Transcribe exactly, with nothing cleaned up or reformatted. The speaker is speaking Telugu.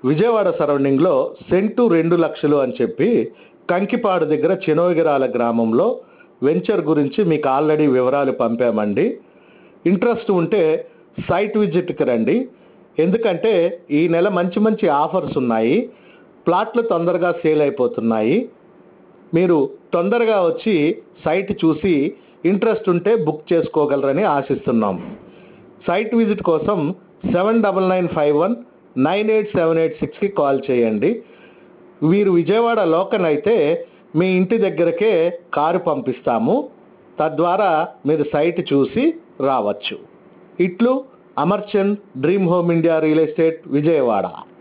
విజయవాడ సరౌండింగ్లో సెంటు రెండు లక్షలు అని చెప్పి కంకిపాడు దగ్గర చెనోగిరాల గ్రామంలో వెంచర్ గురించి మీకు ఆల్రెడీ వివరాలు పంపామండి. ఇంట్రెస్ట్ ఉంటే సైట్ విజిట్కి రండి. ఎందుకంటే ఈ నెల మంచి మంచి ఆఫర్స్ ఉన్నాయి. ప్లాట్లు తొందరగా సేల్ అయిపోతున్నాయి. మీరు తొందరగా వచ్చి సైట్ చూసి ఇంట్రెస్ట్ ఉంటే బుక్ చేసుకోగలరని ఆశిస్తున్నాం. సైట్ విజిట్ కోసం seven double nine five one nine eight seven eight సిక్స్కి కాల్ చేయండి. వీరు విజయవాడ లోకల్ అయితే మీ ఇంటి దగ్గరకే కారు పంపిస్తాము. తద్వారా మీరు సైట్ చూసి రావచ్చు. ఇట్లు Amarchand, dream home India real estate, Vijayawada.